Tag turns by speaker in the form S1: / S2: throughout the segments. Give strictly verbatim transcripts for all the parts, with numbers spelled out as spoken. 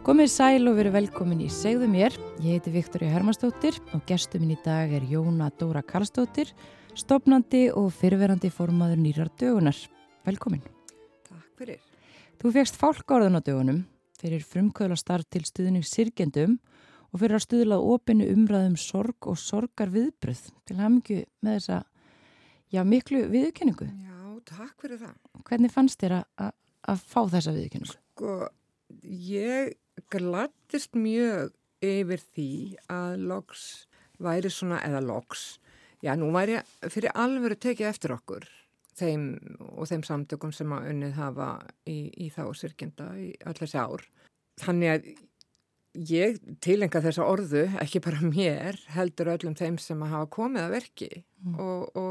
S1: Komið sæl og verið velkomin í Segðu mér. Ég heiti Viktoría Hermannsdóttir og gestur minn í dag er Jóna Dóra Karlsdóttir, stofnandi og fyrrverandi formaður Nýrrar dögunar. Velkomin.
S2: Takk fyrir.
S1: Þú fékkst fálkaorðun á dögunum fyrir frumkvöðlastarf til stuðnings syrgjendum og fyrir að stuðla opinni umræðum sorg og sorgarviðbrögð. Til hamingju með þessa já, miklu viðurkenningu.
S2: Já, takk fyrir það.
S1: Hvernig fannst þér að, að fá þessa viðurkenningu?
S2: Sko, ég gladdist mjög yfir því að loks væri svona, eða loks, já nú væri fyrir alvöru tekið eftir okkur þeim og þeim samtökum sem að unnið hafa í, í þá syrgjenda í allir þessi ár. Þannig að ég tilenga þessa orðu, ekki bara mér, heldur öllum þeim sem að hafa komið að verki mm. og,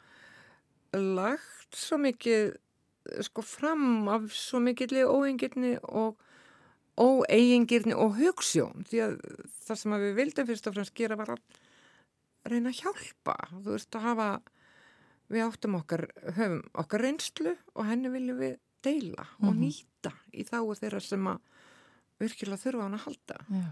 S2: og lagt svo mikið sko fram af svo mikilli óeigingirni og óeigingirni og hugsjón, því að það sem að við vildum fyrst og fremst gera var að reyna að hjálpa, þú veist að hafa, við áttum okkar, höfum okkar reynslu og henni viljum við deila mm-hmm. og nýta í þáu þeirra sem að virkilega þurfa hann að halda.
S1: Já.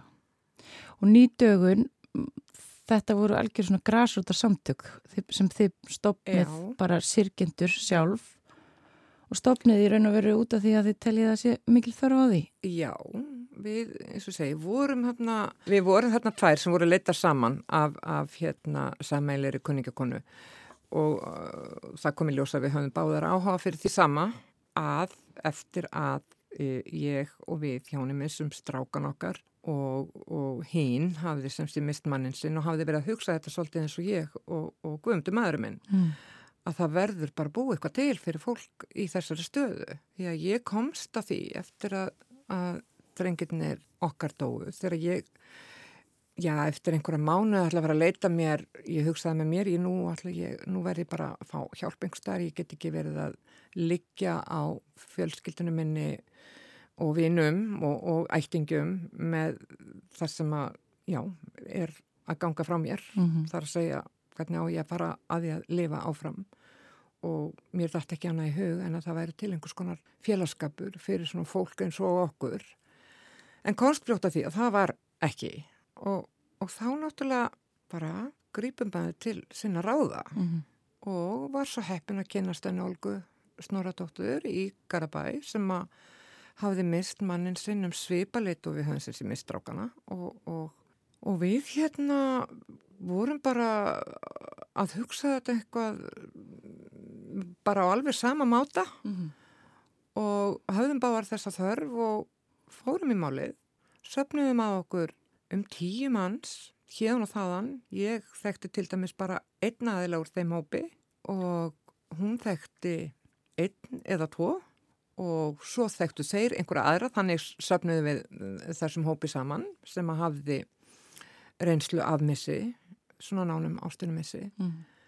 S1: Og nýdögun, þetta voru algjör svona grasrótar samtök sem þið stofnið Já. Bara syrgjendur sjálf og stofnið í raun og veru út af því að þið teljið að sé mikil þörf á því?
S2: Já, við, eins og segi, vorum hérna, við vorum hérna tvær sem voru leittar saman af, af hérna sameiginlegri kunningjakonu og uh, það kom í ljós að við höfum báðar áhuga fyrir því sama að eftir að uh, ég og við hjónum missum strákan okkar og, og hinn hafði semst í mist mannin sinn og hafði verið að hugsa þetta svolítið eins og ég og, og Guðmundur maðurinn minn. Mm. Að það verður bara búið eitthvað til fyrir fólk í þessari stöðu. Því að ég komst að því eftir að, að drengirnir okkar dóu. Þegar ég, já, eftir einhverja mánuð ætla að vera að leita mér, ég hugsaði með mér, ég nú, ætla, ég, nú verði ég bara að fá hjálp einhvers staðar. Ég get ekki verið að liggja á fjölskyldunum minni og vinum og, og ættingum með það sem að, já, er að ganga frá mér. Mm-hmm. Það er að segja hvernig á ég að fara að því að lifa áfram og mér dætti ekki annað í hug en að það væri til einhvers konar félagskapur fyrir svona fólk eins og okkur. En komst fljótt að því að það var ekki og, og þá náttúrulega bara grípum bæði til sinna ráða mm-hmm. og var svo heppin að kynast enn Olgu Snorradóttur í Garabæ sem að hafði mist mannin sinn um svipaleit og við höfum sér sér mist strákana og, og, og við hérna vorum bara að hugsa þetta eitthvað bara á alveg sama máta mm-hmm. og höfðum báðar þessa þörf og fórum í málið, söfnuðum að okkur um tíu manns, hérn og þaðan, ég þekkti til dæmis bara einn aðila úr þeim hópi og hún þekkti einn eða tvo og svo þekktu þeir einhverja aðra, þannig söfnuðum við þessum hópi saman sem að hafði reynslu af missi svona nánum ástunumissi mm.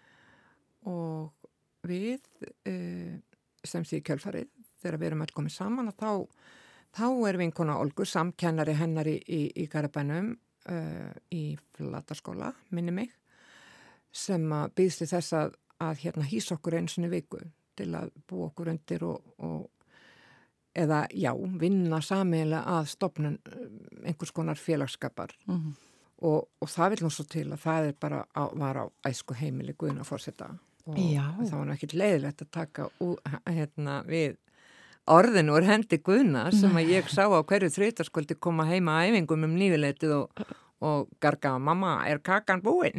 S2: og við uh, sem því kjölfarið þegar við erum öll komið saman að þá, þá er vinkona Olgu samkennari hennar í, í, í Garabænum uh, í Flatarskóla, minni mig sem að býðst í þess að, að hérna hýsa okkur einu sinni viku til að búa okkur undir og, og eða já, vinna sameiginlega að stofnun einhvers konar félagsskapar mm. Og, og það vil nú svo til að það er bara á, var á æsku heimili Guðna forseta og Já. Það var nú ekkert leiðilegt að taka ú, hérna, við orðinu úr hendi Guðna sem að ég sá á hverju þriðjudagskvöldi koma heima að æfingum um nývileitið og, og garga mamma, er kakan búin?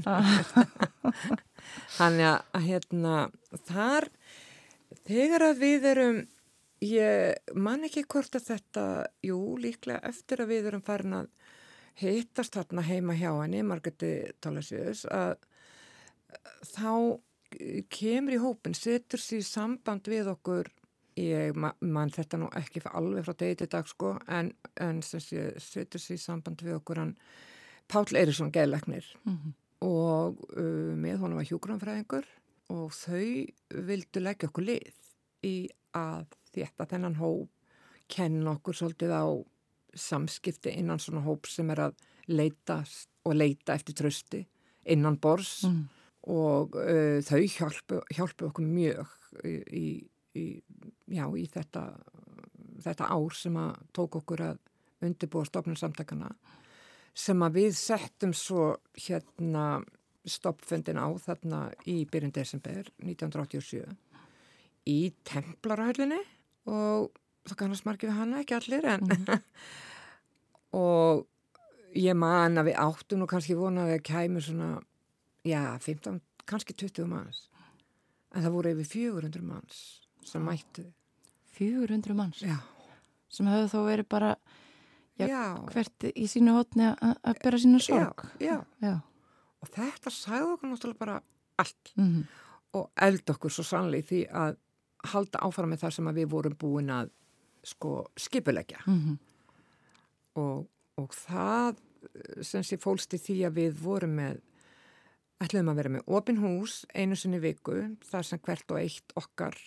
S2: Þannig að hérna, þar þegar að við erum ég man ekki hvort að þetta jú, líklega eftir að við erum farin að hittast þarna heima hjá henni, Margréti Thorlacius, að þá kemur í hópin, setur sér í samband við okkur, ég man þetta nú ekki alveg frá degi til dag sko, en, en sem sé, setur sér í samband við okkur hann Páll Eiríksson geðlæknir mm-hmm. og uh, með honum var hjúkrunarfræðingur og þau vildu leggja okkur lið í að þétta þennan hóp, kenna okkur svolítið á samskipti innan svona hóp sem er að leita og leita eftir trausti innan bors mm. og uh, þau hjálpu, hjálpu okkur mjög í, í, já, í þetta, þetta ár sem að tók okkur að undirbúa stofnun samtakana sem að við settum svo hérna stoppfundin á þarna í byrjun desember nítján hundruð áttatíu og sjö í Templarahöllinni og það kannast margir við hana, ekki allir en mm. og ég man að við áttum og kannski vonaði að kæmi svona já, fimmtán, kannski tuttugu manns en það voru yfir fjögur hundruð manns sem mættu.
S1: fjögur hundruð manns?
S2: Já.
S1: Sem hefur þó verið bara já,
S2: já.
S1: hvert í sínu hotni að bera sína sorg.
S2: Já, já.
S1: já.
S2: Og þetta sagði okkur náttúrulega bara allt
S1: mm-hmm.
S2: og eld okkur svo sannlega því að halda áfram með það sem að við vorum búin að sko skipuleggja.
S1: Mm-hmm.
S2: Og, og það sem sé fólst í því að við vorum með, ætluðum að vera með opin hús einu sinni í viku, þar sem hvert og eitt okkar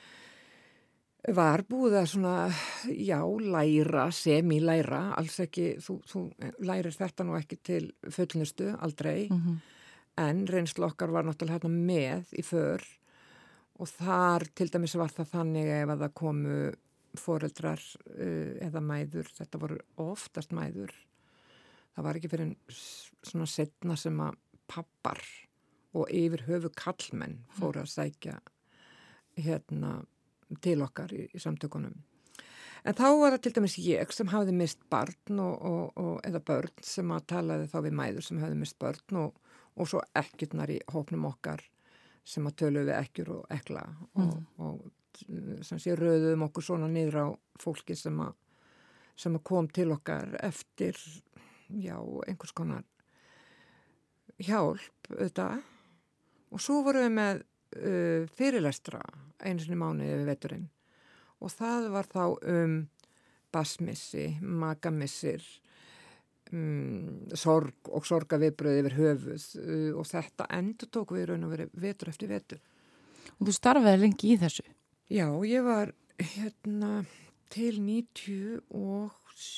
S2: var búið að svona, já, læra, semi-læra, alls ekki, þú, þú lærir þetta nú ekki til fullnustu, aldrei,
S1: mm-hmm.
S2: en reynslu okkar var náttúrulega hérna með í för og þar til dæmis var það þannig ef að það komu foreldrar uh, eða mæður, þetta voru oftast mæður, það var ekki fyrir svona setna sem að pappar og yfir höfu kallmenn fóru að sækja hérna til okkar í, í samtökunum. En þá var það til dæmis ég sem hafði mist barn og, og, og, eða börn sem að talaði þá við mæður sem hafði mist börn og, og svo ekkjurnar í hópnum okkar sem að töluðu við ekkjur og ekla og,
S1: mm.
S2: og sem sé röðum okkur svona niður á fólki sem að, sem að kom til okkar eftir, já, einhvers konar hjálp auðvitað og svo vorum við með uh, fyrirlestra einu sinni mánuði við veturinn og það var þá um basmissi, magamissir, um, sorg og sorgaviðbröð yfir höfuð uh, og þetta endur tók við raun og verið vetur eftir vetur.
S1: Og þú starfaði lengi í þessu?
S2: Já, ég var hérna til níutíu og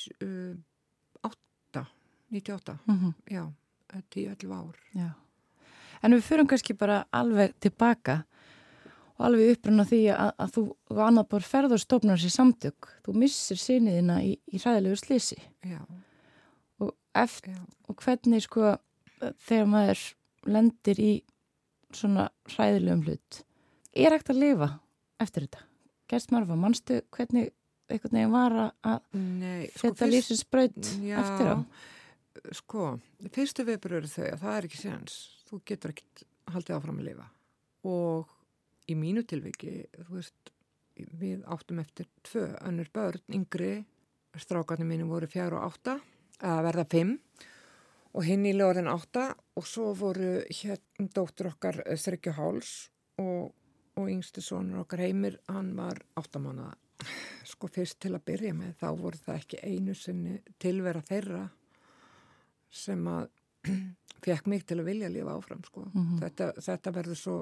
S2: átta, níutíu og átta,
S1: mm-hmm.
S2: já, tíu til ellefu ár.
S1: Já. En við förum kannski bara alveg tilbaka og alveg upprunna því að, að þú og annað bara ferð og stofnar sér samtök. Þú missir syniðina í, í hræðilegu slisi.
S2: Já.
S1: Og, eftir,
S2: Já.
S1: og hvernig sko þegar maður lendir í svona hræðilegum hlut. Er hægt að lifa eftir þetta? Gerst maður að mannstu hvernig einhvern veginn var að
S2: Nei, sko,
S1: þetta
S2: fyrst,
S1: lífsins braut eftir á?
S2: Sko, fyrstu viðbröður eru þau að það er ekki séns. Þú getur ekki haldið áfram að lifa. Og í mínu tilviki, þú veist, við áttum eftir tvö önnur börn, yngri, strákarnir mínu voru fjár og átta, að verða fimm og hinn í lögurinn átta og svo voru hérna dóttur okkar þriggja háls og, og yngsti sonur okkar Heimir, hann var átta mánaða. Sko fyrst til að byrja með, þá voru það ekki einu sinni tilvera þeirra sem að fekk mig til að vilja lifa áfram, sko.
S1: Mm-hmm.
S2: Þetta, þetta verður svo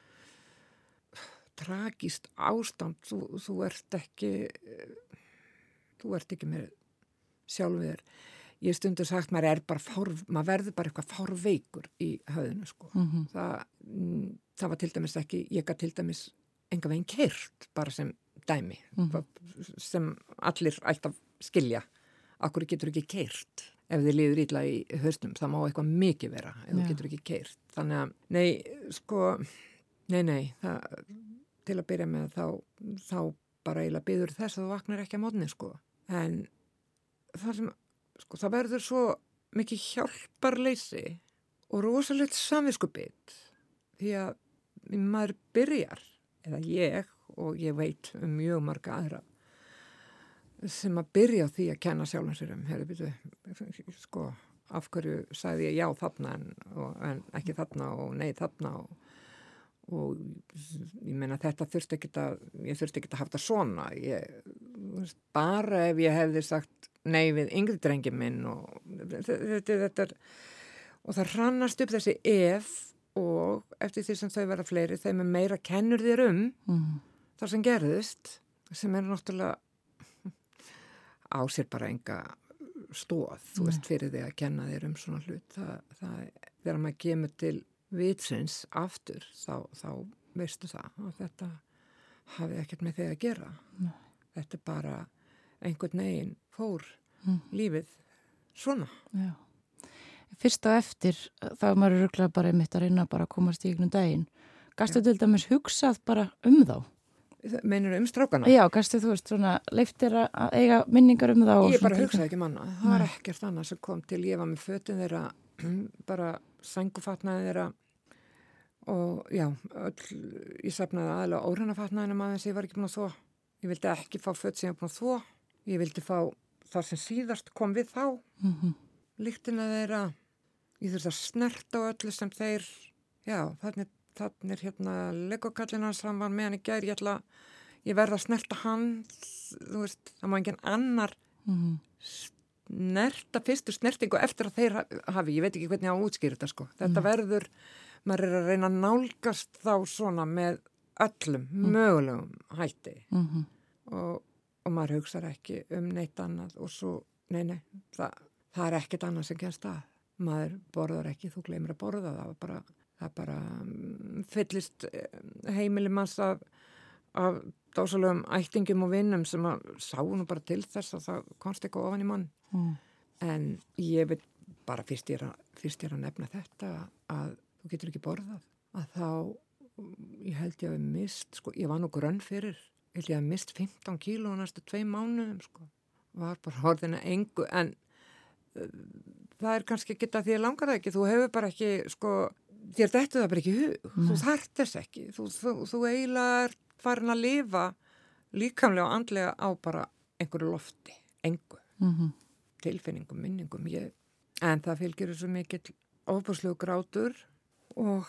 S2: tragist ástand, þú, þú ert ekki þú ert ekki með sjálfur þér. Ég stundur sagt, maður er bara fár, maður verður bara eitthvað fárveikur í höfðinu, sko.
S1: Mm-hmm.
S2: Það, það var til dæmis ekki, ég gat til dæmis enga veginn keyrt, bara sem dæmi,
S1: mm-hmm.
S2: sem allir alltaf skilja. Akkur getur ekki keyrt. Ef þið liður illa í haustum, það má eitthvað mikið vera ef þú getur ekki keyrt. Þannig að, nei, sko, nei, nei, það, til að byrja með þá, þá bara eiginlega biður þess að þú vaknar ekki að mótni, sko. En það sem, sko, það verður svo mikið hjálparleysi og rosalegt samviskubit því að maður byrjar, eða ég, og ég veit um mjög marga aðra, sem að byrja á því að kenna sjálfum sér um, hefur byrju, sko, af hverju sagði ég já þarna en, og, en ekki þarna og nei þarna og, og ég meina þetta þurfti ekki að, ég þurfti ekki að hafa það svona, ég, bara ef ég hefði sagt nei við yngri drengi minn og þetta, þetta er, og það hrannast upp þessi ef og eftir því sem þau verða fleiri, þeim er meira kennur þér um
S1: mm.
S2: það sem gerðist, sem er náttúrulega á sér bara enga stóð, þú veist, fyrir því að kenna þér um svona hlut. Það, það, þegar maður kemur til vitsins aftur, þá, þá veistu það að þetta hafi ekkert með því að gera.
S1: Nei.
S2: Þetta er bara einhvern veginn fór mm. lífið svona.
S1: Já. Fyrst og eftir þá er maður röglega bara einmitt að reyna bara að komast í einhvern daginn. Gastu til dæmis hugsað bara um þá?
S2: Meinur um strákana?
S1: Já, gastu þú veist svona leiftir að eiga minningar um þá?
S2: Ég bara hugsaði ekki manna. Það var ekkert annað sem kom til. Ég var með fötin þeirra, bara sængufatnaði þeirra og já, öll, ég safnaði aðalega óhrannafatnaðina maður sem ég var ekki búin að þvó. Ég vildi ekki fá föt sem ég var búin að þvó. Ég vildi fá það sem síðast kom við þá. Mm-hmm. Lyktina þeirra. Ég þurfti að snerta á öllu sem þeir, já, þannig Þannig er hérna legokallin hans, hann var með hann í gær, ég ætla, ég verða að snerta hann, þú veist, það má enginn annar mm. snerta fyrstu snertingu eftir að þeir hafi, ég veit ekki hvernig ég á að útskýra þetta sko. Þetta mm. verður, maður er að reyna að nálgast þá svona með öllum mm. mögulegum hætti mm-hmm. og, og maður hugsar ekki um neitt annað og svo, nei, nei, það, það er ekkert annað sem kennst að. Maður borðar ekki, þú gleymir að borða, það var bara... Það bara um, fyllist heimili manns af, af dásalegum ættingum og vinnum sem að sá nú bara til þess að það komst eitthvað ofan í mann. Mm. En ég veit bara fyrst ég, að, fyrst ég er að nefna þetta að þú getur ekki borðað. Að þá, ég held ég að við mist, sko, ég var nú grönn fyrir, ég held ég að mist fimmtán kíló á næstu tvei mánuðum, sko. Var bara orðina engu, en uh, það er kannski ekki að því að langar það ekki. Þú hefur bara ekki, sko, þér dettur það bara ekki í hug, mm. þú þarft þess ekki, þú, þú, þú eiginlega er farin að lifa líkamlega og andlega á bara einhverju lofti, engu, mm-hmm. tilfinningum, minningum, ég, en það fylgir svo mikill ofbúslegu grátur og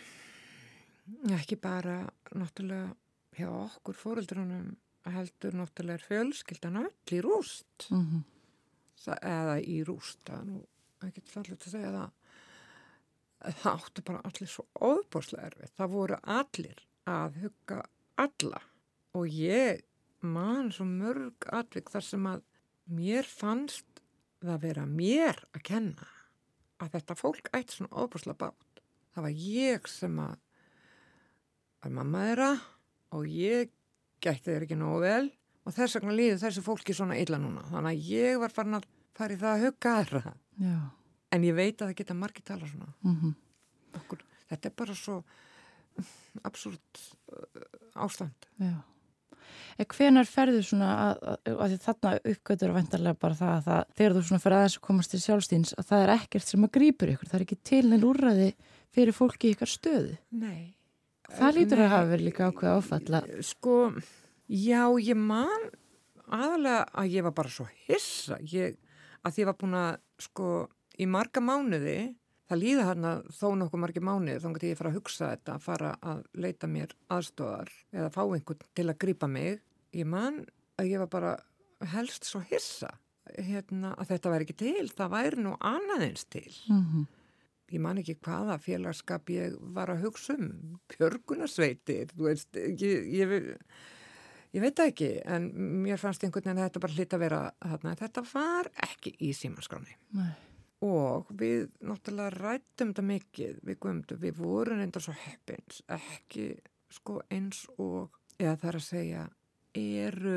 S2: ekki bara náttúrulega hjá okkur foreldrunum heldur náttúrulega er fjölskyldan öll í rúst, mm-hmm. það, eða í rúst, það er nú ekki fallið að segja það. Það áttu bara allir svo ofboðslega erfið. Það voru allir að hugga alla og ég man svo mörg atvik þar sem að mér fannst það vera mér að kenna að þetta fólk ætti svona ofboðslega bátt. Það var ég sem að var mamma þeirra og ég gætti þeir ekki nógu vel og þess vegna líði þessu fólki svona illa núna. Þannig að ég var farin að fara í það að hugga þeirra. Já. En ég veit að það geta margir tala svona. Mm-hmm. Okkur, þetta er bara svo absúrt uh, ástand.
S1: Já. En hvenær ferðu svona að, að, að þarna uppgötur væntanlega bara það að það, þegar þú svona fer aðeins að komast til sjálfstíns, að það er ekkert sem að grípur ykkur. Það er ekki til neinn úrræði fyrir fólki í ykkar stöðu.
S2: Nei.
S1: Það lítur Nei. Að hafa verið líka ákveð áfalla.
S2: Sko, já, ég man aðalega að ég var bara svo hissa. Ég, að ég var búin að, sko, í marga mánuði, það líða hérna þó nokkuð margir mánuði, þá kannski ég fara að hugsa þetta, að fara að leita mér aðstöðar eða fá einhvern til að grípa mig. Ég man að ég var bara helst svo hissa hérna, að þetta væri ekki til, það væri nú annaðins til. Mm-hmm. Ég man ekki hvaða félagskap ég var að hugsa um, björgunarsveitir, þú veist, ég, ég, ég veit það ekki, en mér fannst einhvern veginn að þetta bara hlýtt að vera þarna, þetta var ekki í símaskráni. Nei. Og við náttúrulega rættum þetta mikið, við guðumdu, við vorum reyndar svo heppins, ekki sko eins og, eða það er að segja, eru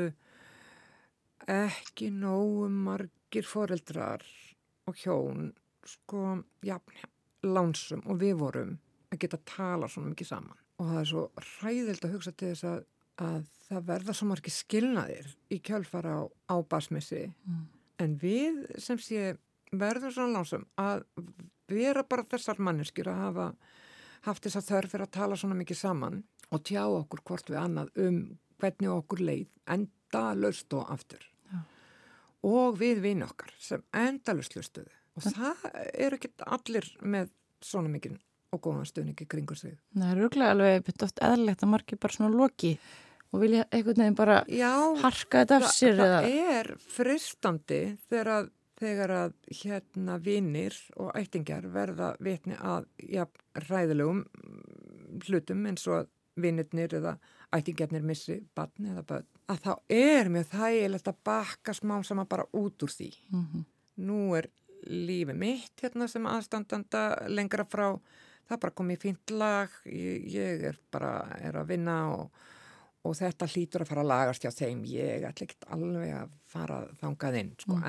S2: ekki nógu margir foreldrar og hjón, sko, já, lánsum og við vorum að geta tala svona mikið saman. Og það er svo hræðilt að hugsa til þess að, að það verða svo margir skilnaðir í kjölfara á, á basmissi, mm. en við sem sé verður svona lánsum að vera bara þessar manneskjur að hafa haft þess að þörf fyrir að tala svona mikið saman og tjá okkur hvort við annað um hvernig okkur leið endalaust og aftur. Já. Og við vini okkar sem endalaust hlustuðu. Og það eru ekki allir með svona mikið og góðan stuðningi kringur sig.
S1: Það er rúglega alveg oft eðlilegt að margir bara svona loki og vilja einhvern veginn bara Já, harka þetta af sér.
S2: Já, það er fristandi þegar að þegar að hérna vinir og ættingjar verða vitni að ja, ræðilegum hlutum eins og að vinirnir eða ættingjarnir missi barn eða börn, að þá er mjög þægilegt að bakka smá saman bara út úr því. Mm-hmm. Nú er lífið mitt hérna sem aðstandanda lengra frá, það bara kom í fínt lag, ég, ég er bara er að vinna og, og þetta hlýtur að fara að lagast hjá þeim, ég ætla ekkert alveg að fara þangað inn, sko, mm-hmm. en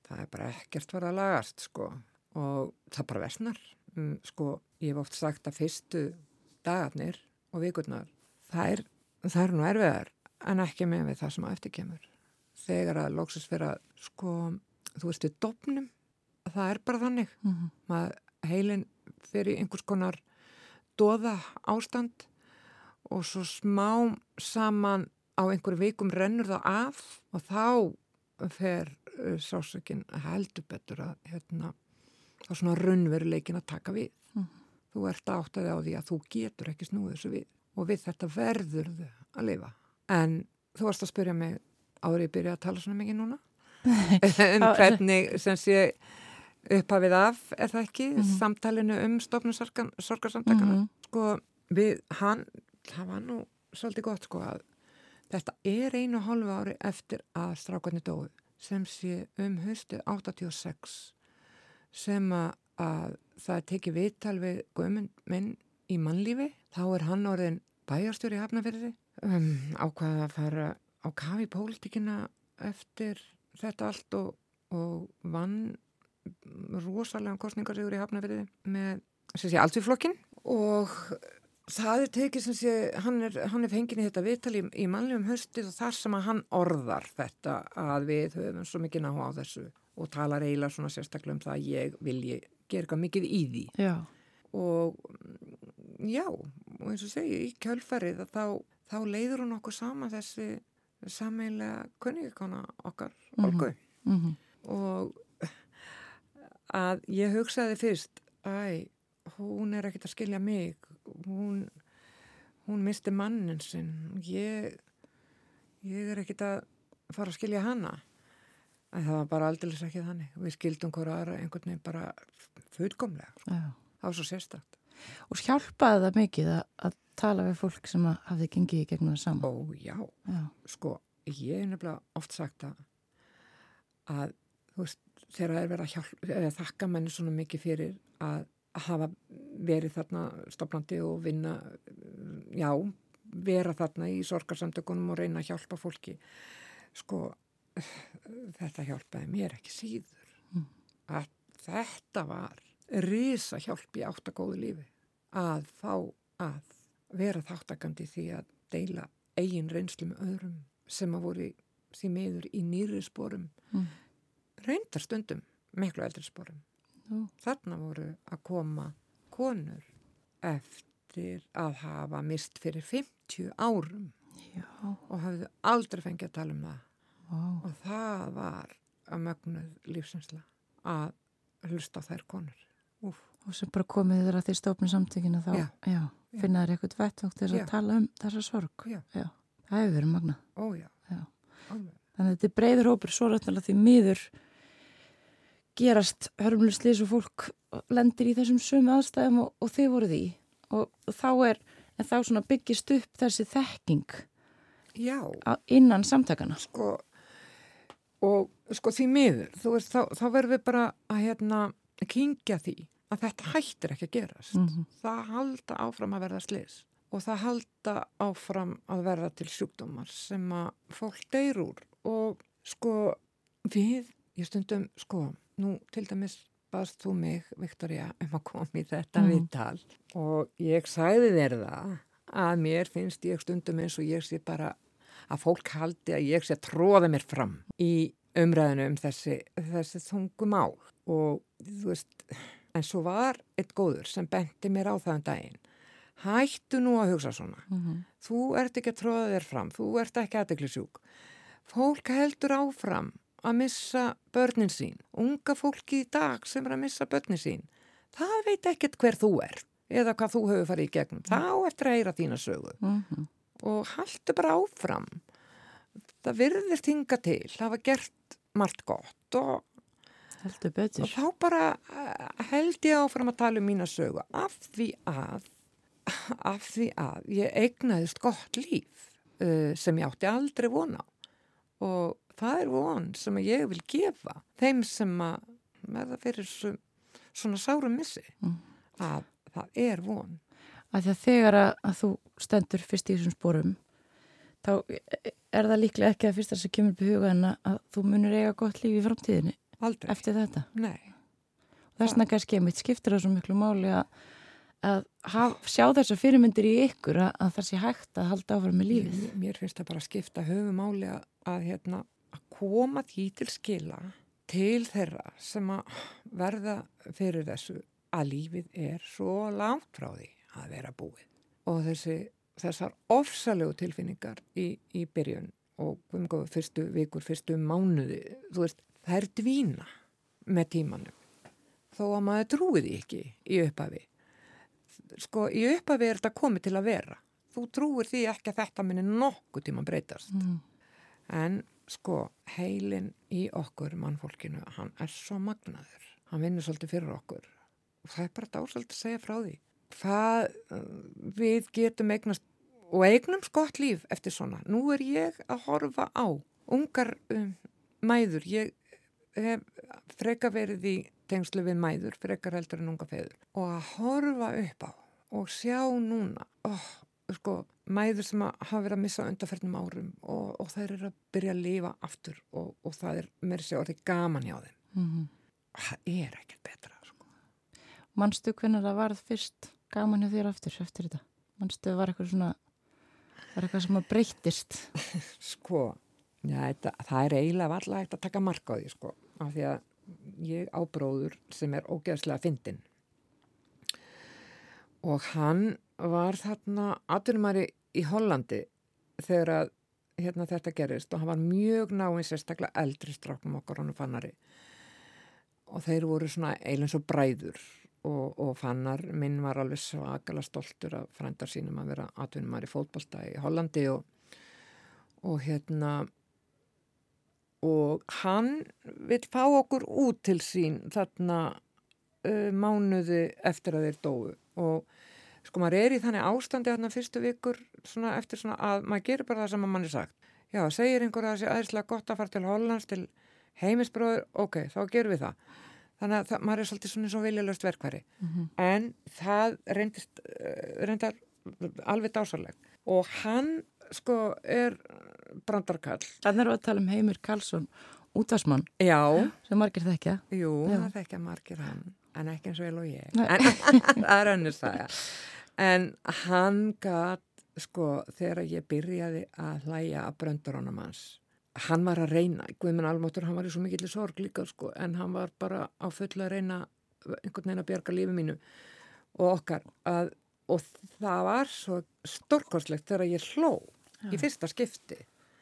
S2: það er bara ekkert var að lagast sko og það bara versnar. Um, sko, ég hef oft sagt að fyrstu dagarnir og vikurnar, það er, það er nú erfiðar en ekki með við það sem að eftir kemur. Þegar að loksast vera, sko, þú veist við dofnum, það er bara þannig. Mm-hmm. Maður heilin fyrir einhvers konar doða ástand og svo smá saman á einhverju vikum rennur það af og þá fer uh, sásökin heldur betur að hérna, þá svona raunveruleikin að taka við. Mm. Þú ert áttaði á því að þú getur ekki snúið þessu við og við þetta verður þau að lifa. En þú varst að spyrja mig áður ég byrja að tala svona mikið núna um hvernig sem sé upphafið af, er það ekki, mm-hmm. samtalinu um stofnun sorgarsamtakana. Mm-hmm. Sko, við, hann, það var nú svolítið gott, sko, að þetta er einu og hálfu ári eftir að strákarnir dóu, sem sé um haustið áttatíu og sex, sem að, að það er tekið viðtal við Guðmund minn í mannlífi. Þá er hann orðin bæjarstjóri í Hafnarfirði, um, ákvað að fara á kafi í pólitíkina eftir þetta allt og, og vann rosalega kostningarsigur í Hafnarfirði með, sem sé, Alþýðuflokkinn og það er tekið sem sé, hann er, hann er fengin í þetta viðtal í, í mannlegum haustið og þar sem að hann orðar þetta að við höfum svo mikið náhuga á þessu og talar eiginlega svona sérstaklega um það að ég vilji gera eitthvað mikið í því. Já. Og já, og eins og segi, í kjölfarið þá, þá leiður hún okkur saman þessi sameiginlega kunningakona okkar, Olgu. Mm-hmm. Og að ég hugsaði fyrst, æ, hún er ekkert að skilja mig, hún, hún misti mannin sinn, ég, ég er ekkert að fara að skilja hana. En það var bara aldeilis ekki þannig. Við skildum hverja aðra einhvern veginn bara fullkomlega. Já. Það var svo sérstakt.
S1: Og hjálpaði það mikið að, að tala við fólk sem hafði gengið í gegnum það saman?
S2: Ó, já. já. Sko, ég hef nefnilega oft sagt að, að þú veist, þegar það er verið að hjálpa, eða þakka menni svona mikið fyrir að hafa verið þarna stofnandi og vinna, já, vera þarna í sorgarsamtökunum og reyna að hjálpa fólki. Sko, þetta hjálpaði mér ekki síður. Mm. Að þetta var risa hjálp í áttakóðu lífi að fá að vera þáttakandi því að deila eigin reynslu með öðrum sem að voru því miður í nýri sporum. Mm. Reyndar stundum miklu eldri sporum. Mm. Þarna voru að koma konur eftir að hafa mist fyrir fimmtíu árum. Já. Og hafðu aldrei fengið að tala um það. Wow. Og það var að mögnuð lífsinsla að hlusta á þær konur. Úf. Og sem bara komið þér að því stofnum samtökina þá já. Já, finna þér eitthvað vettvang til að tala um þessa sorg. Já. Já. Það hefur verið magnað. Ó já. Já. Alveg. Þannig að þetta er breiður hópur svo rættilega því miður gerast hörmuleg slys og fólk lendir í þessum sömu aðstæðum og, og þið voruð í. Og, og þá er, en þá svona byggist upp þessi þekking já. Innan samtakana. Sko, og sko því miður, þú veist, þá, þá verðum við bara að hérna kyngja því að þetta hættir ekki að gerast. Mm-hmm. Það halda áfram að verða slys og það halda áfram að verða til sjúkdómar sem að fólk deyr úr og sko við, ég stundum, sko, nú til dæmis baðst þú mig, Viktoría, um að koma í þetta mm. viðtal og ég sagði þér það að mér finnst ég stundum eins og ég sé bara að fólk haldi að ég sé að tróða mér fram í umræðinu um þessi, þessi þungum á og þú veist, en svo var eitt góður sem benti mér á það um daginn. Hættu nú að hugsa svona. Mm-hmm. Þú ert ekki að tróða þér fram, þú ert ekki athyglisjúk. Fólk heldur áfram að missa börnin sín. Unga fólki í dag sem er að missa börnin sín. Það veit ekkert hver þú ert eða hvað þú hefur farið í gegnum. Mm-hmm. Þá eftir að heyra þína sögu. Mm-hmm. Og haltu bara áfram. Það virðist hinga til, það var gert margt gott og heldur betur. Og þá bara held ég áfram að tala um mína sögu af því að, af því að ég eignaðist gott líf uh, sem ég átti aldrei von á. Og það er von sem ég vil gefa þeim sem að með það fyrir svo, svona sárum missi. Mm. Að það er von. Að því að þegar að, að þú stendur fyrst í þessum sporum, þá er það líklega ekki að fyrsta sem kemur upp í huga en að þú munir eiga gott líf í framtíðinni. Aldrei.
S1: Eftir þetta?
S2: Nei.
S1: Þess vegna kannski mitt skiptir það svo miklu máli að, að haf, sjá þessar fyrirmyndir í ykkur að, að það sé hægt að halda áfram með lífið.
S2: Mér, mér finnst það bara að skipta höfumáli að, að, hérna, að koma því til skila til þeirra sem að verða fyrir þessu að lífið er svo langt frá því að vera búið. Og þessi, þessar ofsalegu tilfinningar í, í byrjun og um góðu fyrstu vikur, fyrstu mánuði, þú veist, það er dvína með tímanum. Þó að maður trúið því ekki í upphafi. Sko, í upphafi er þetta komið til að vera. Þú trúir því ekki að þetta minni nokkuð tíma breytast. Mm. En sko, heilin í okkur, mannfólkinu, hann er svo magnaður. Hann vinnur svolítið fyrir okkur. Og það er bara dársvöld að segja frá því. Hvað við getum eignast og eignum skott líf eftir svona. Nú er ég að horfa á ungar um, mæður. Ég hef freka verið í tengslu við mæður, frekar heldur en unga feður. Og að horfa upp á og sjá núna, oh, sko, mæður sem að hafa verið að missa undanferðnum árum og, og þær eru að byrja að lifa aftur og, og það er mér sé orðið gaman hjá þeim. Mm-hmm. Það er ekkert betra, sko.
S1: Manstu hvernig það varð fyrst gaman hjá þér aftur eftir þetta? Manstu var eitthvað svona, var eitthvað sem að breyttist?
S2: Sko, já, þetta, það er eiginlega varla hægt að taka mark á því, sko, af því að ég á bróður sem er ógeðslega fyndinn. Og hann var þarna atvinnumari í Hollandi þegar að, hérna, þetta gerist og hann var mjög náinn sérstaklega eldri stráknum okkar hann og Fannari. Og þeir voru svona eiginlega svo bræður og, og Fannar minn var alveg svakalega stoltur af frændar sínum að vera atvinnumari fótbolta í Hollandi og, og hérna og hann vill fá okkur út til sín þarna uh, mánuði eftir að þeir dóu og sko maður er í þannig ástandi þarna fyrstu vikur svona eftir svona að maður gerir bara það sem mann er sagt. Já, segir einhver að það sé aðeinslega gott að fara til Hollands til heimisbróður, ok, þá gerum við það. Þannig að það, maður er svolítið svona svo viljalaust verkværi. Mm-hmm. En það reyndist, reyndar alveg dásalegt. Og hann sko er brandarkall.
S1: Þannig er að tala um Heimir Karlsson, útvarpsmann.
S2: Já.
S1: Sem margir þekkja.
S2: Jú, það þekkja margir hann. En ekki eins og vel og ég. En það er önnur saga. En hann gat, sko, þegar ég byrjaði að hlæja að bröndurónum hans, hann var að reyna, Guðmund Almáttur, hann var í svo mikill sorg líka, sko, en hann var bara á fulla að reyna einhvern veginn að bjarga lífi mínu og okkar. Að, og það var svo stórkostlegt þegar ég hló Já. Í fyrsta skipti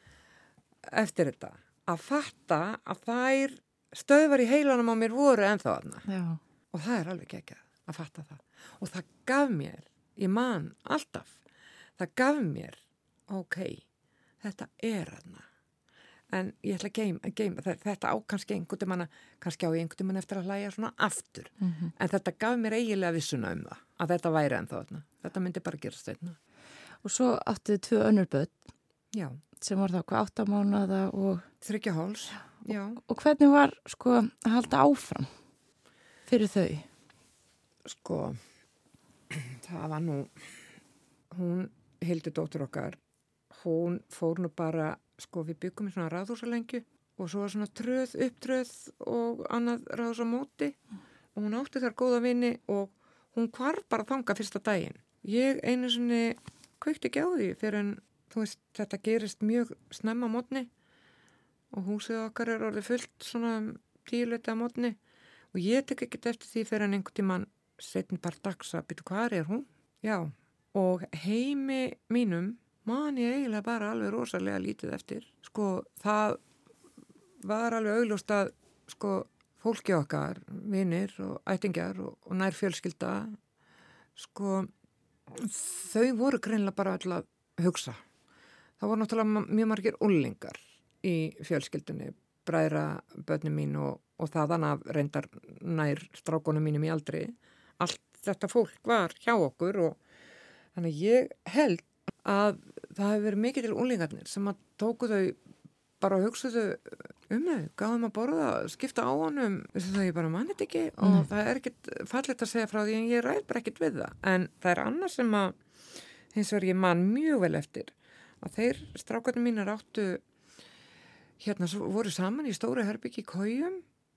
S2: eftir þetta, að fatta að þær stöðvar í heilanum á mér voru ennþá þarna. Já. Og það er alveg geggjað að fatta það. Og það gaf mér, ég man alltaf, það gaf mér, ok, þetta er þarna. En ég ætla að geima, geima þetta á kannski einhvern tímann, kannski á einhvern tímann eftir að hlæja svona aftur. Mm-hmm. En þetta gaf mér eiginlega vissuna um það, að þetta væri ennþá þarna. Þetta myndi bara gerast einna.
S1: Og svo áttuðu tvö önnur börn.
S2: Já. Sem
S1: var það hvað átta mánaða og...
S2: Þriggja háls, já.
S1: Og, og hvernig var, sko, að halda áfram? Fyrir þau?
S2: Sko, það var nú, hún, Hildur dóttir okkar, hún fór nú bara, sko við byggum í svona ráðhúsalengju og svo var svona tröð, upptröð og annað ráðhús á móti og hún átti þar góða vini og hún hvarf bara þanga fyrsta daginn. Ég einu sinni kveikti ekki á því fyrir en, þú veist, þetta gerist mjög snemma á mótni og húsið okkar er orðið fullt svona tíuleiti á mótni. Og ég tek ekkert eftir því fyrir en einhvern tímann setni bara dags að byrja hvað er hún? Já, og heimi mínum man ég eiginlega bara alveg rosalega lítið eftir. Sko, það var alveg augljóst að sko, fólki okkar, vinir og ættingjar og, og nær fjölskylda, sko, þau voru greinilega bara alltaf að hugsa. Það voru náttúrulega mjög margir úlingar í fjölskyldunni, bræðra börnum mín og og þaðan af reyndar nær strákonum mínum í aldri. Allt þetta fólk var hjá okkur og þannig ég held að það hefur verið mikið til unglingarnir sem að tóku þau bara að hugsaðu um þau, gáðum að borða, skipta á honum, þessu þau ég bara mann þetta ekki og mm. það er ekkit fallegt að segja frá því en ég ræð bara ekkit við það. En það er annars sem að hins vegar ég man mjög vel eftir að þeir strákarnir mínir áttu hérna voru saman í stóru herbyggi í Kójum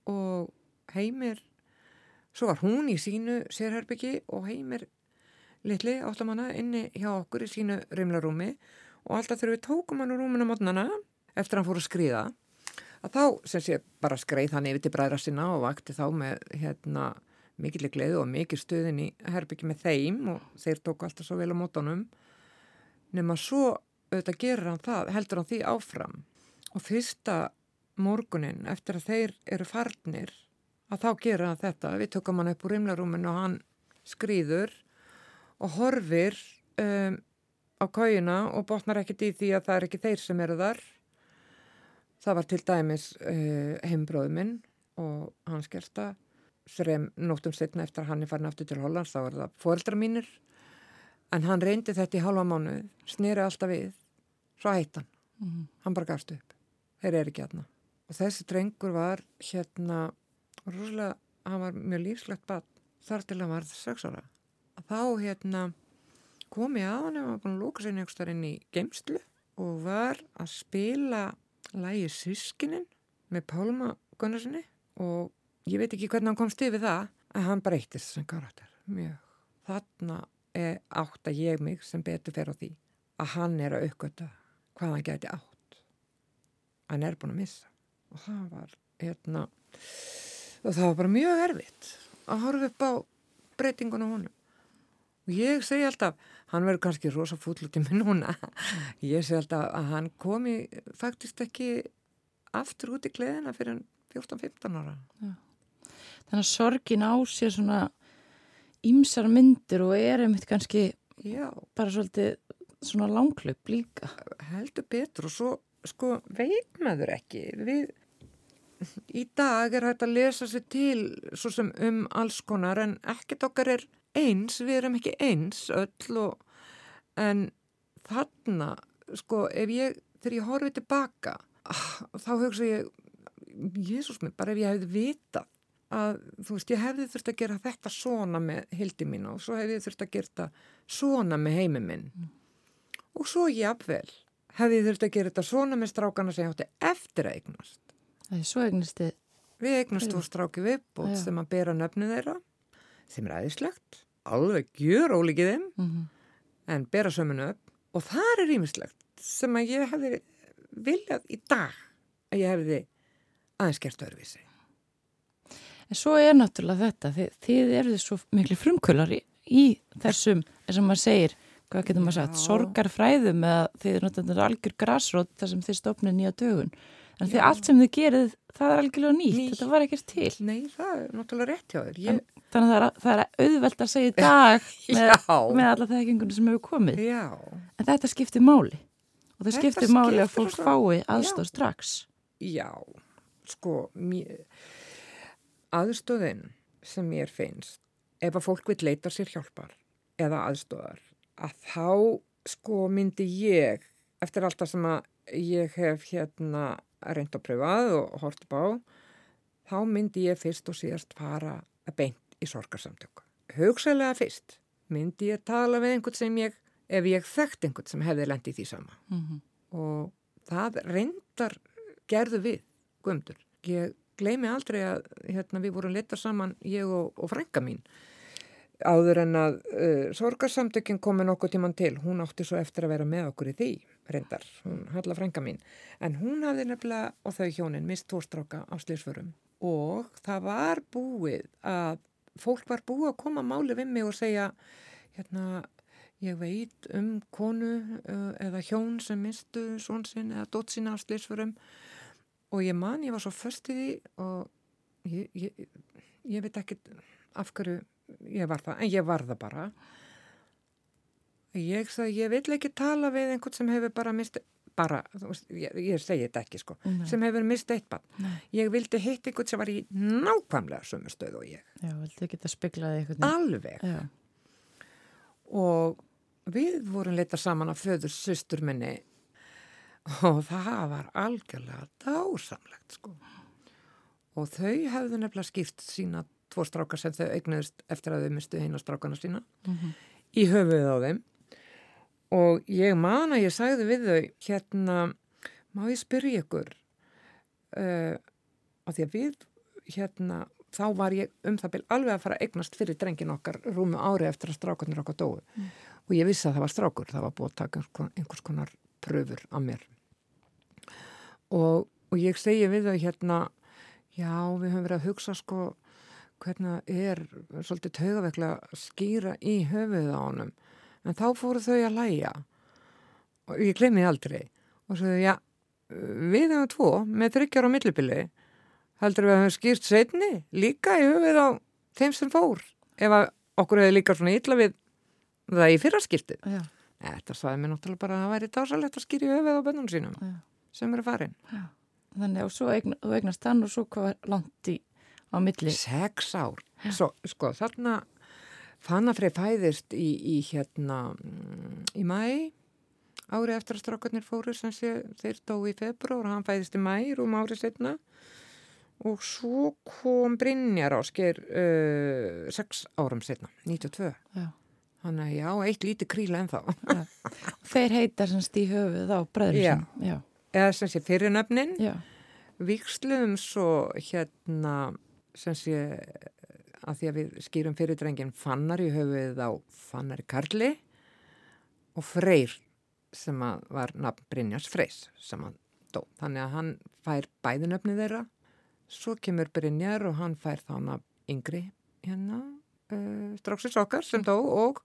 S2: og Heimir, svo var hún í sínu sérherbyggi og Heimir litli áttamanna inni hjá okkur í sínu rimlarúmi og alltaf þegar við tókum hann úr rúminu mótnana eftir hann fór að skríða að þá sem sé bara skreið hann yfir til bræðra sinna og vakti þá með hérna mikilli gleði og mikil stuðin í herbyggi með þeim og þeir tóku alltaf svo vel á mótunum nema svo auðvitað gerir hann það, heldur hann því áfram og fyrsta morgunin eftir að þeir eru farnir að þá gerir hann þetta, við tökum hann upp úr rimlarúminu og hann skríður og horfir um, á kaujuna og botnar ekkert í því að það er ekki þeir sem eru þar. Það var til dæmis uh, heimbróður minn og hans gersta þrem nóttum seinna eftir að hann er farin aftur til Hollands, þá er það foreldrar mínir en hann reyndi þetta í hálfa mánuð, sneri alltaf við, svo hætti hann. Mm. Hann bara gafst upp. Þeir eru ekki hérna. Og þessi drengur var hérna, rúslega, hann var mjög lífslegt barn þar til hann var sex ára. Þá hérna kom ég að hann og var búin að lóka sér einhverstaðar inn í geymslu og var að spila lagið Systkinin með Pálma Gunnarssoni og ég veit ekki hvernig hann komst yfir það en hann breyttist sem karakter mjög. Þarna er átt að ég mig sem betur fer á því að hann er að uppgöta hvað hann gæti átt. Hann er búin að missa og það var hérna og það var bara mjög erfitt að horfa upp á breytingun á honum. Og ég segi alltaf, hann verður kannski rosa fúll út í mig núna, ég segi alltaf að hann komi faktist ekki aftur út í gleðina fyrir fjórtán fimmtán ára.
S1: Já. Þannig að sorgin á sér svona ýmsar myndir og er einmitt kannski
S2: Já.
S1: Bara svolítið svona langklaup líka.
S2: Heldur betur og svo sko veit maður ekki. Við, í dag er hægt að lesa sér til svo sem um alls konar en ekkert okkar er eins, við erum ekki eins öll og en þarna, sko, ef ég þegar ég horfi tilbaka þá hugsa ég Jesús minn, bara ef ég hefði vitað að, þú veist, ég hefði þurft að gera þetta svona með Hildi mín og svo hefði ég þurft að gera þetta svona með heimi minn mm. og svo jafnvel hefði ég þurft að gera þetta svona með strákana sem ég átti eftir að eignast.
S1: Það er svo eignast þið.
S2: Við eignast úr stráki viðbót sem að bera nöfnu þeirra sem er æðislegt, alveg gjör ólíkið þeim, mm-hmm. en bera sömunu upp og það er ýmislegt sem að ég hefði viljað í dag að ég hefði aðeins gert öðruvísi.
S1: En svo er náttúrulega þetta, þið, þið eru svo miklu frumkvölar í, í þessum, eins og maður segir, hvað getur maður sagt, sorgarfræðum eða þið er náttúrulega algjör grasrót þar sem þið stofnið nýja dögun. En því allt sem þið gerið, það er algjörlega nýtt, nýtt. Þetta var ekkert til.
S2: Nei, það er náttúrulega rétt hjá þér. Ég...
S1: Þannig að það er, það er auðvelt að segja í dag með, með alla þekkingunum sem hefur komið.
S2: Já.
S1: En þetta skiptir máli. Og það skiptir máli að fólk svo... fái aðstoð strax.
S2: Já, sko, mér... aðstoðin sem mér finnst, ef að fólk vil leita sér hjálpar eða aðstoðar, að þá, sko, myndi ég, eftir allt það sem að ég hef hérna reynd að pröfað og hort upp á, þá myndi ég fyrst og síðast fara að beint í sorgarsamtök. Hugsalega fyrst myndi ég tala við einhvern sem ég, ef ég þekkt einhvern sem hefði lent í því sama. Mm-hmm. Og það reyndar gerðu við, Guðmundur. Ég gleymi aldrei að hérna, við vorum leitað saman, ég og, og frænka mín, áður en að uh, sorgarsamtökin komi nokkuð tíman til. Hún átti svo eftir að vera með okkur í því, reyndar, hún Halla frænka mín. En hún hafði nefnilega, og þau hjónin, mist tvo stráka á slysförum. Og það var búið að, fólk var búið að koma máli við mig og segja, hérna, ég veit um konu uh, eða hjón sem mistu son sinn eða dótt sína á slysförum. Og ég man, ég var svo föst í því og ég, ég, ég veit ekki af hverju ég var það, en ég var það bara. Ég sagði, ég vil ekki tala við einhvern sem hefur bara mist, bara, ég, ég segi þetta ekki sko, Nei. sem hefur mist eitt barn. Nei. Ég vildi hitt einhvern sem var í nákvæmlega sömu stöð og ég.
S1: Já, vildi ekki það spiklaði einhvern.
S2: Alveg. Já. Og við vorum leitað saman af föður systur minni og það var algjörlega dásamlegt sko. Og þau hefðu nefnilega skýrt sína tvo strákar sem þau eignuðust eftir að þau mistu eina strákana sína mm-hmm. í höfuðið á þeim og ég man að ég sagði við þau hérna, má ég spyrja ykkur uh, af því að við hérna, þá var ég um það bil alveg að fara að eignast fyrir drengin okkar rúmu ári eftir að strákarnir okkar dóu. Mm. Og ég vissi að það var strákur, það var búið að taka einhvers konar pröfur á mér. Og, og ég segi við þau hérna, já, við höfum verið að hugsa sko hvernig það er svolítið taugaveiklað að skýra í höfuðið á honum. En þá fóru þau að hlæja. Og ég gleymi því aldrei. Og svo, já, við hefum tvo með þriggjar á millibili. Heldur við að höfum skýrt seinni líka í höfuðið á þeim sem fór. Ef að okkur hefði líka svona illa við það í fyrra skiptið. Já. Þetta sagði mér náttúrulega bara að það væri dásalegt að skýra í höfuðið á bönnum sínum. Já. Sem eru farin. Já. Þannig að svo eign, þú eignast hann og svo hvað var langt í á milli? Sex ár. Svo, sko, þarna Fannafrey fæðist í, í hérna í maí, árið eftir að strákarnir fóru sem sé, þeir dói í febrúar og hann fæðist í maí, rúm árið setna og svo kom Brynjar Ásgeir uh, sex árum setna, níutíu og tvö. Já. Þannig að já, eitt lítið kríla ennþá. Ja. Þeir heita semst í höfuð á bræður sem. Já. Eða sem sé fyrirnöfnin. Já. Víksluðum svo hérna sem sé að því að við skýrum fyrir drengin Fannar í höfuð á Fannari Karli og Freyr sem að var nafn Brynjars Freys sem að dó. Þannig að hann fær bæðinöfni þeirra. Svo kemur Brynjar og hann fær þá nafn yngri hérna. Uh, stráksins okkar sem dó og,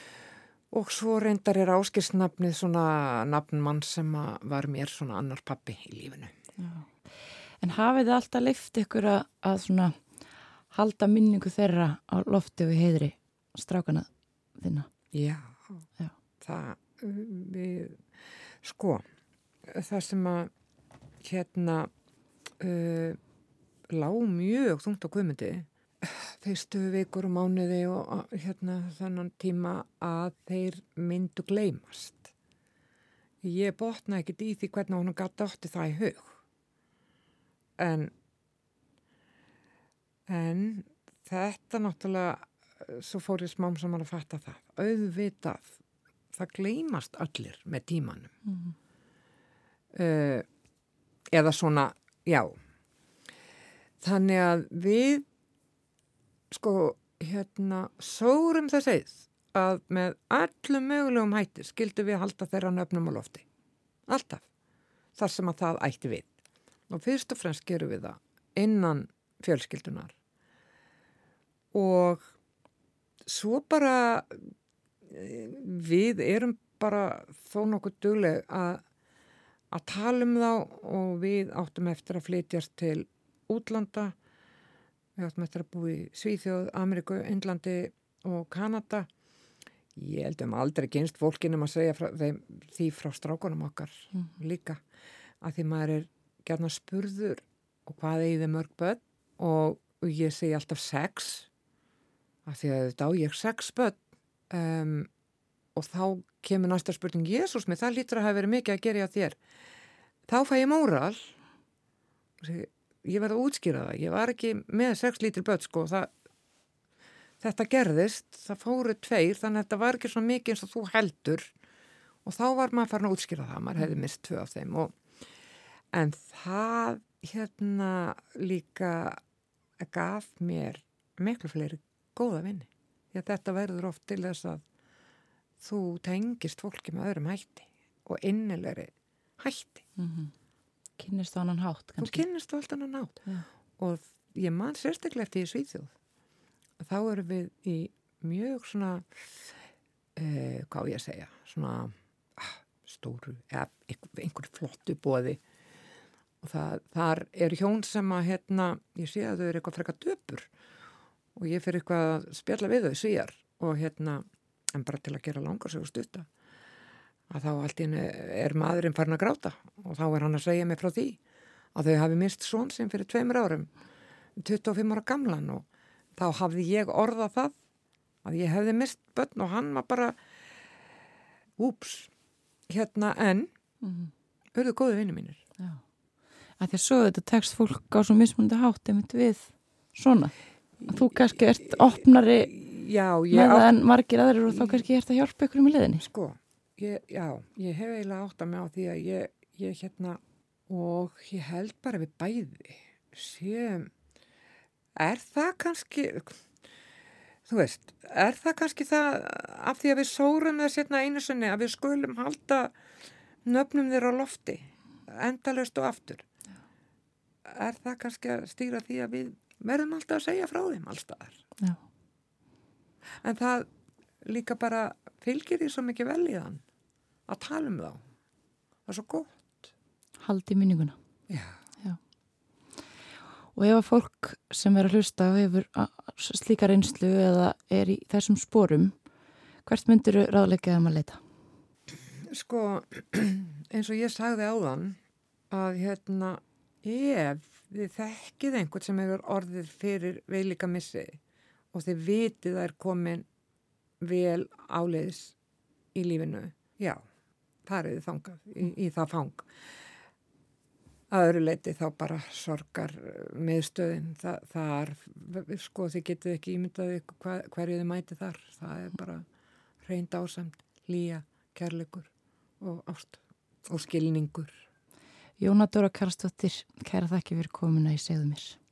S2: og svo reyndar er Ásgeirsnafnið svona nafnmann sem var mér svona annar pappi í lífinu. Já. En hafið þið alltaf leyft ykkur að, að svona halda minningu þeirra á lofti og í heiðri strákana þinna? Já, Já. það við, sko það sem að hérna uh, lá mjög þungt á Guðmundi fyrstu vikur og mánuði og hérna þannan tíma að þeir myndu gleymast. Ég botna ekkert í því hvernig hún gat átti það í hug. En, en þetta náttúrulega, svo fór ég smám saman að fatta það. Auðvitað, það gleymast allir með tímanum. Mm-hmm. Uh, eða svona, já. Þannig að við sko, hérna, sórum þess eið að með öllum mögulegum hætti skildu við halda þeirra nöfnum á lofti. Alltaf. Þar sem að það ætti við. Og fyrst og fremst gerum við það innan fjölskyldunar. Og svo bara við erum bara þó nokkuð dugleg að að tala um þá og við áttum eftir að flytjast til útlanda. Við áttum eftir að búa í Svíþjóð, Ameríku, Indlandi og Kanada. Ég held um aldrei gynst fólkinum að segja frá, þeim, því frá strákunum okkar mm. líka. Að því maður er gjarnan spurður og hvað eigið þið mörg börn og, og ég segi alltaf sex. Að því að þetta á ég sex börn. Um, og þá kemur næsta spurning, Jesús mig, það lítur að hafa verið mikið að gera hjá þér. Þá fæ ég móral og segi, ég verði að útskýra það, ég var ekki með sex lítil börn sko, það, þetta gerðist, það fóru tveir, þannig að þetta var ekki svo mikið eins og þú heldur og þá var maður farin að útskýra það, maður hefði mist tvö af þeim og, en það hérna líka gaf mér miklu fleiri góða vinni, því að þetta verður oft til þess að þú tengist fólki með öðrum hætti og innilegri hætti. Mm-hmm. Kynnist á annan hátt kannski. Þú kynnist á allt annan hátt. Ja. Og ég man sérstaklega eftir í Svíþjóð. Þá erum við í mjög svona, uh, hvað ég að segja, svona ah, stóru, eða einhver, einhver flottu boði. Og það, þar er hjón sem að, hérna, ég sé að þau eru eitthvað frekar döpur. Og ég fyrir eitthvað að spjalla við þau svíjar. Og hérna, en bara til að gera langar sig og stutta. Að þá allt í henni er maðurinn farin að gráta og þá er hann að segja mig frá því að þau hafi mist son sem fyrir tveimur árum, tuttugu og fimm ára gamlan og þá hafði ég orðað það að ég hefði mist börn og hann var bara úps, hérna en mm-hmm. urðu góðu vinni mínir. Já, að því að svo þetta tekst fólk á svo mismunandi hátt einmitt við svona. Að þú kannski ert opnari já, með það en margir aðrir og þá kannski ert að hjálpa ykkur um í liðinni. Sko. Ég, já, ég hef eiginlega átt að með á því að ég, ég hérna og ég held bara við bæði sem er það kannski, þú veist, er það kannski það af því að við sórum það sérna einu sinni að við skulum halda nöfnum þeirra á lofti, endalaust og aftur. Já. Er það kannski að stýra því að við verðum alltaf að segja frá þeim allstaðar? Já. En það líka bara fylgir því svo mikið vel í þann að tala um þá. Það er svo gott.
S1: Haldi minninguna.
S2: Já.
S1: Já. Og ef að fólk sem er að hlusta og hefur slíka reynslu eða er í þessum sporum, hvert myndir ráðleggja þeim að leita?
S2: Sko, eins og ég sagði áðan að hérna, ef þið þekkið einhvern sem hefur orðið fyrir veilíka missi og þið vitið að er komin vel áleiðis í lífinu, já, það er þið þangað, í, í það fang. Að öðru leiti þá bara sorgar miðstöðin, Þa, þar, sko þið getið ekki ímyndað hva, hverju þið mæti þar, það er bara hreint ásamt, lía, kærleikur og ást og skilningur.
S1: Jóna Dóra Karlsdóttir, kæra þakki fyrir komuna í Segðu mér.